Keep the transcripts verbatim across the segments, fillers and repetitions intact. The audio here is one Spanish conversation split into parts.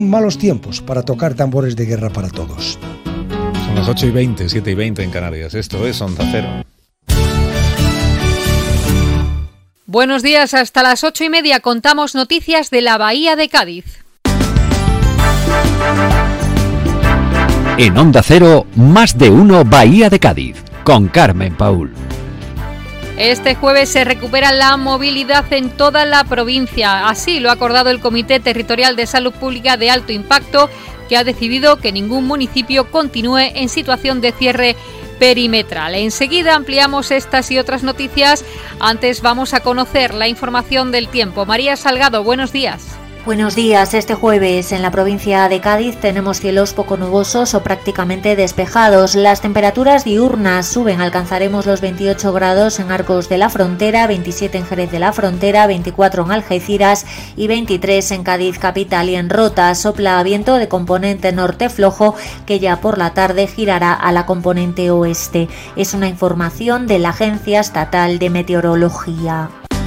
Malos tiempos para tocar tambores de guerra para todos. Son las ocho y veinte, siete y veinte en Canarias. Esto es Onda Cero. Buenos días, hasta las ocho y media contamos noticias de la Bahía de Cádiz. En Onda Cero, más de uno Bahía de Cádiz, con Carmen Paúl. Este jueves se recupera la movilidad en toda la provincia. Así lo ha acordado el Comité Territorial de Salud Pública de Alto Impacto, que ha decidido que ningún municipio continúe en situación de cierre perimetral. Enseguida ampliamos estas y otras noticias. Antes vamos a conocer la información del tiempo. María Salgado, buenos días. Buenos días. Este jueves en la provincia de Cádiz tenemos cielos poco nubosos o prácticamente despejados. Las temperaturas diurnas suben, alcanzaremos los veintiocho grados en Arcos de la Frontera, veintisiete en Jerez de la Frontera, veinticuatro en Algeciras y veintitrés en Cádiz capital y en Rota. Sopla viento de componente norte flojo que ya por la tarde girará a la componente oeste. Es una información de la Agencia Estatal de Meteorología.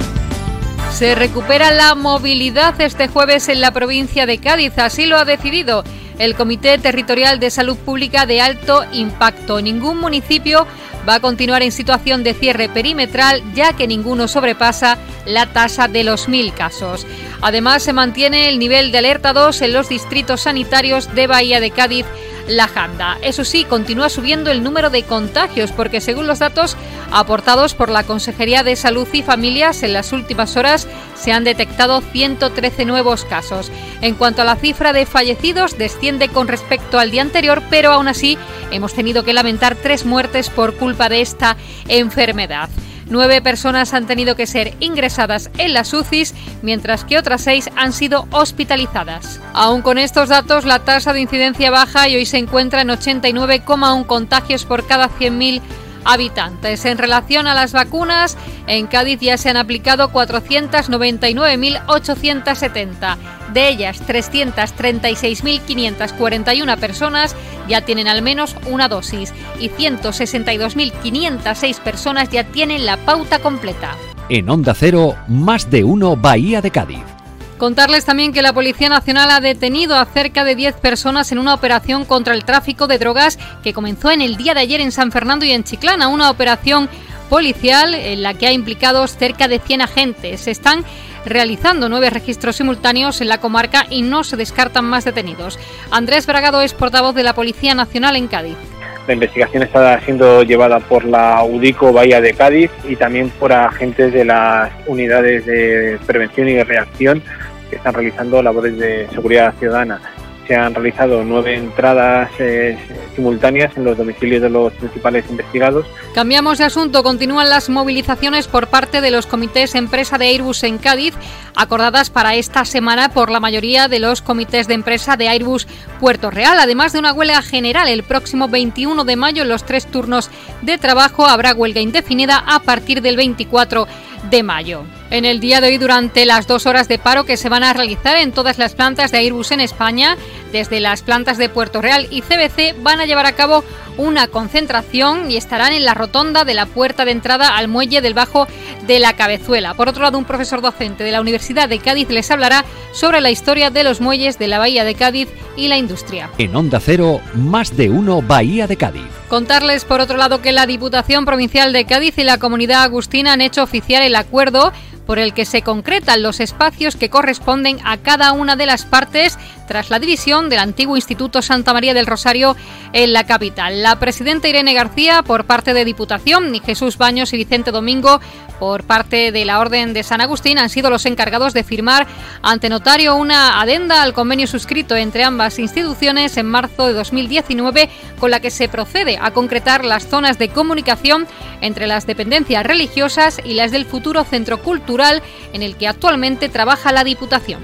Se recupera la movilidad este jueves en la provincia de Cádiz, así lo ha decidido el Comité Territorial de Salud Pública de Alto Impacto. Ningún municipio va a continuar en situación de cierre perimetral, ya que ninguno sobrepasa la tasa de los mil casos. Además, se mantiene el nivel de alerta dos en los distritos sanitarios de Bahía de Cádiz, La Janda. Eso sí, continúa subiendo el número de contagios, porque según los datos aportados por la Consejería de Salud y Familias, en las últimas horas se han detectado ciento trece nuevos casos. En cuanto a la cifra de fallecidos, desciende con respecto al día anterior, pero aún así hemos tenido que lamentar tres muertes por culpa de esta enfermedad. Nueve personas han tenido que ser ingresadas en las U C Is, mientras que otras seis han sido hospitalizadas. Aún con estos datos, la tasa de incidencia baja y hoy se encuentra en ochenta y nueve coma uno contagios por cada cien mil habitantes. En relación a las vacunas, en Cádiz ya se han aplicado cuatrocientas noventa y nueve mil ochocientas setenta. De ellas, trescientas treinta y seis mil quinientas cuarenta y una personas ya tienen al menos una dosis y ciento sesenta y dos mil quinientas seis personas ya tienen la pauta completa. En Onda Cero, más de uno Bahía de Cádiz. Contarles también que la Policía Nacional ha detenido a cerca de diez personas en una operación contra el tráfico de drogas que comenzó en el día de ayer en San Fernando y en Chiclana, una operación policial en la que ha implicado cerca de cien agentes. Se están realizando nueve registros simultáneos en la comarca y no se descartan más detenidos. Andrés Bragado es portavoz de la Policía Nacional en Cádiz. La investigación está siendo llevada por la UDICO Bahía de Cádiz y también por agentes de las unidades de prevención y de reacción que están realizando labores de seguridad ciudadana. Se han realizado nueve entradas eh, simultáneas en los domicilios de los principales investigados. Cambiamos de asunto. Continúan las movilizaciones por parte de los comités empresa de Airbus en Cádiz, acordadas para esta semana por la mayoría de los comités de empresa de Airbus Puerto Real. Además de una huelga general el próximo veintiuno de mayo en los tres turnos de trabajo, habrá huelga indefinida a partir del veinticuatro de mayo. En el día de hoy, durante las dos horas de paro que se van a realizar en todas las plantas de Airbus en España, desde las plantas de Puerto Real y C B C, van a llevar a cabo una concentración y estarán en la rotonda de la puerta de entrada al muelle del Bajo de la Cabezuela. Por otro lado, un profesor docente de la Universidad de Cádiz les hablará sobre la historia de los muelles de la Bahía de Cádiz y la industria. En Onda Cero, más de uno Bahía de Cádiz. Contarles, por otro lado, que la Diputación Provincial de Cádiz y la Comunidad Agustina han hecho oficial el acuerdo por el que se concretan los espacios que corresponden a cada una de las partes tras la división del antiguo Instituto Santa María del Rosario en la capital. La presidenta Irene García por parte de Diputación y Jesús Baños y Vicente Domingo por parte de la Orden de San Agustín han sido los encargados de firmar ante notario una adenda al convenio suscrito entre ambas instituciones en marzo de dos mil diecinueve, con la que se procede a concretar las zonas de comunicación entre las dependencias religiosas y las del futuro centro cultural en el que actualmente trabaja la Diputación.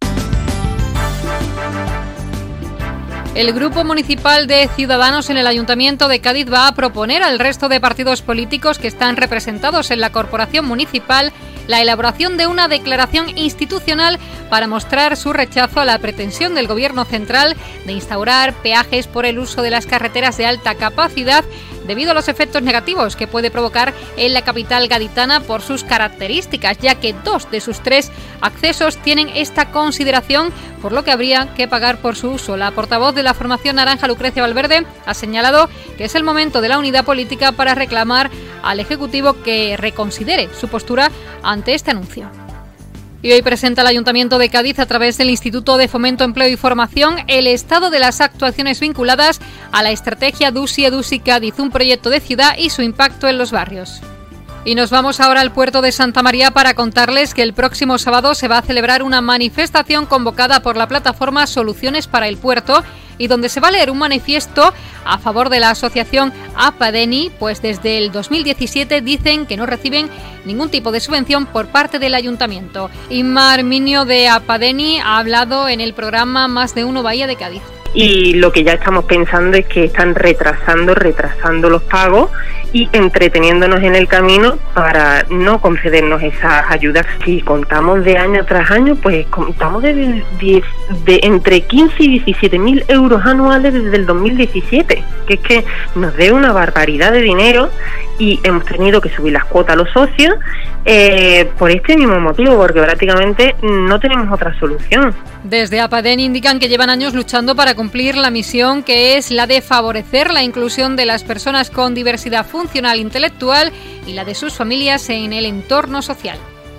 El Grupo Municipal de Ciudadanos en el Ayuntamiento de Cádiz va a proponer al resto de partidos políticos que están representados en la Corporación Municipal la elaboración de una declaración institucional para mostrar su rechazo a la pretensión del Gobierno central de instaurar peajes por el uso de las carreteras de alta capacidad debido a los efectos negativos que puede provocar en la capital gaditana por sus características, ya que dos de sus tres accesos tienen esta consideración, por lo que habría que pagar por su uso. La portavoz de la formación naranja, Lucrecia Valverde, ha señalado que es el momento de la unidad política para reclamar al Ejecutivo que reconsidere su postura ante este anuncio. Y hoy presenta el Ayuntamiento de Cádiz, a través del Instituto de Fomento, Empleo y Formación, el estado de las actuaciones vinculadas a la estrategia DUSI EDUSI Cádiz, un proyecto de ciudad y su impacto en los barrios. Y nos vamos ahora al puerto de Santa María para contarles que el próximo sábado se va a celebrar una manifestación convocada por la plataforma Soluciones para el Puerto y donde se va a leer un manifiesto a favor de la asociación APADENI, pues desde el dos mil diecisiete dicen que no reciben ningún tipo de subvención por parte del ayuntamiento. Inma Arminio de APADENI ha hablado en el programa Más de Uno Bahía de Cádiz. Y lo que ya estamos pensando es que están retrasando, retrasando los pagos y entreteniéndonos en el camino para no concedernos esas ayudas. Si contamos de año tras año, pues contamos de, de, de entre quince y diecisiete mil euros anuales desde el dos mil diecisiete, que es que nos dé una barbaridad de dinero y hemos tenido que subir las cuotas a los socios eh, por este mismo motivo, porque prácticamente no tenemos otra solución. Desde APADENI indican que llevan años luchando para cumplir la misión, que es la de favorecer la inclusión de las personas con diversidad funcional intelectual y la de sus familias en el entorno social.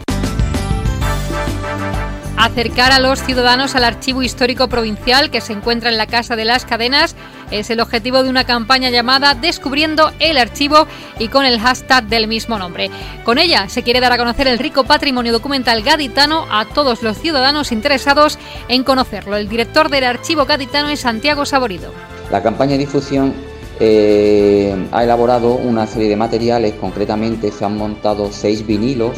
Acercar a los ciudadanos al Archivo Histórico Provincial, que se encuentra en la Casa de las Cadenas, es el objetivo de una campaña llamada Descubriendo el Archivo y con el hashtag del mismo nombre. Con ella se quiere dar a conocer el rico patrimonio documental gaditano a todos los ciudadanos interesados en conocerlo. El director del Archivo Gaditano es Santiago Saborido. La campaña de difusión eh, ha elaborado una serie de materiales. Concretamente se han montado seis vinilos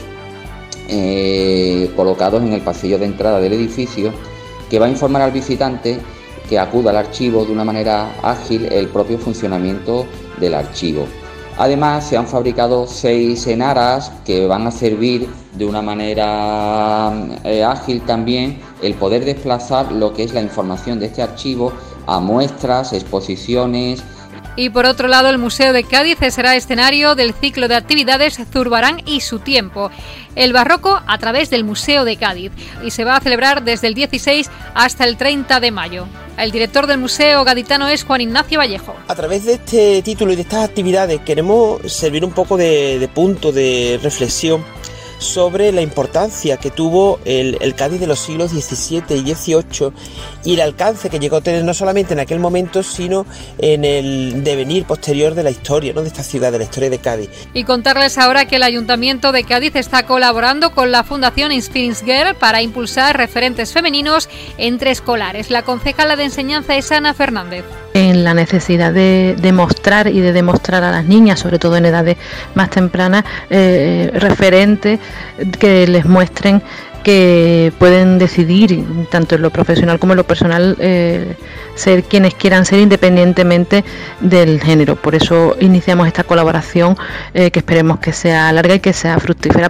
Eh, colocados en el pasillo de entrada del edificio, que va a informar al visitante que acuda al archivo de una manera ágil el propio funcionamiento del archivo. Además, se han fabricado seis enaras que van a servir de una manera eh, ágil también el poder desplazar lo que es la información de este archivo a muestras, exposiciones. Y por otro lado, el Museo de Cádiz será escenario del ciclo de actividades Zurbarán y su tiempo, el barroco a través del Museo de Cádiz, y se va a celebrar desde el dieciséis hasta el treinta de mayo. El director del Museo Gaditano es Juan Ignacio Vallejo. A través de este título y de estas actividades queremos servir un poco de, de punto de reflexión sobre la importancia que tuvo el, el Cádiz de los siglos diecisiete y dieciocho y el alcance que llegó a tener no solamente en aquel momento, sino en el devenir posterior de la historia, ¿no?, de esta ciudad, de la historia de Cádiz. Y contarles ahora que el Ayuntamiento de Cádiz está colaborando con la Fundación Inspirings Girl para impulsar referentes femeninos entre escolares. La concejala de enseñanza es Ana Fernández. En la necesidad de, de mostrar y de demostrar a las niñas, sobre todo en edades más tempranas, eh, referentes que les muestren que pueden decidir, tanto en lo profesional como en lo personal, eh, ser quienes quieran ser independientemente del género. Por eso iniciamos esta colaboración eh, que esperemos que sea larga y que sea fructífera.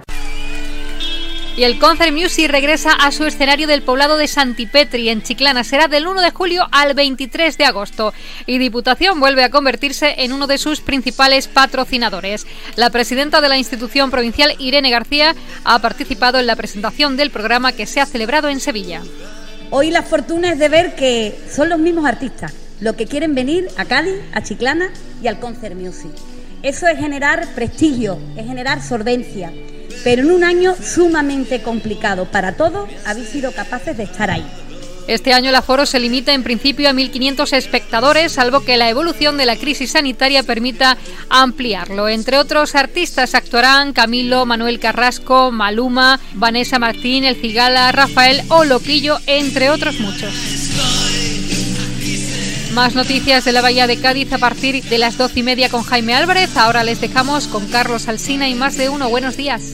Y el Concert Music regresa a su escenario del poblado de Santipetri, en Chiclana. Será del uno de julio al veintitrés de agosto. Y Diputación vuelve a convertirse en uno de sus principales patrocinadores. La presidenta de la institución provincial, Irene García, ha participado en la presentación del programa que se ha celebrado en Sevilla. Hoy la fortuna es de ver que son los mismos artistas los que quieren venir a Cádiz, a Chiclana y al Concert Music. Eso es generar prestigio, es generar solvencia. Pero en un año sumamente complicado para todos, habéis sido capaces de estar ahí. Este año el aforo se limita en principio a mil quinientos espectadores, salvo que la evolución de la crisis sanitaria permita ampliarlo. Entre otros artistas actuarán Camilo, Manuel Carrasco, Maluma, Vanessa Martín, El Cigala, Rafael o Loquillo, entre otros muchos. Más noticias de la Bahía de Cádiz a partir de las doce y media con Jaime Álvarez. Ahora les dejamos con Carlos Alsina y Más de Uno. Buenos días.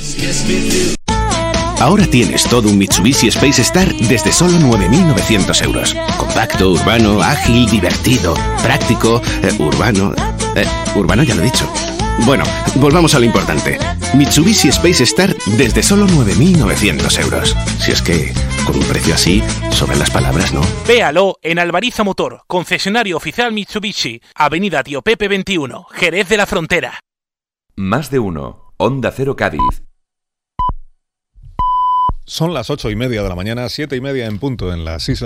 Ahora tienes todo un Mitsubishi Space Star desde solo nueve mil novecientos euros. Compacto, urbano, ágil, divertido, práctico, eh, urbano... Eh, urbano ya lo he dicho. Bueno, volvamos a lo importante. Mitsubishi Space Star desde solo nueve mil novecientos euros. Si es que, con un precio así, sobran las palabras, ¿no? Véalo en Alvariza Motor, concesionario oficial Mitsubishi, Avenida Tío Pepe veintiuno, Jerez de la Frontera. Más de uno, Onda Cero Cádiz. Son las ocho y media de la mañana, siete y media en punto en las islas.